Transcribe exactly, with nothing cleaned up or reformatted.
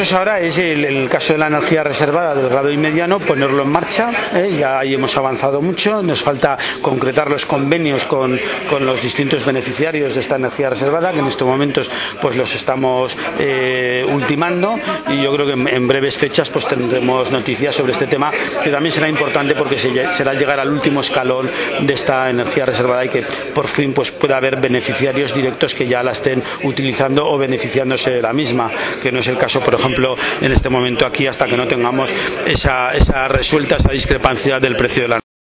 nosotros ahora es el, el caso de la energía reservada del grado y mediano, ponerlo en marcha, ¿eh? Ya ahí hemos avanzado mucho, nos falta concretar los convenios con, con los distintos beneficiarios de esta energía reservada, que en estos momentos pues los estamos eh, ultimando, y yo creo que en, en breves fechas pues tendremos noticias sobre este tema, que también será importante porque se, será llegar al último escalón de esta energía reservada y que por fin pues pueda haber beneficiarios directos que ya la estén utilizando o beneficiándose de la misma, que no es el caso, por ejemplo, en este momento aquí, hasta que no tengamos esa, esa resuelta esa discrepancia del precio de la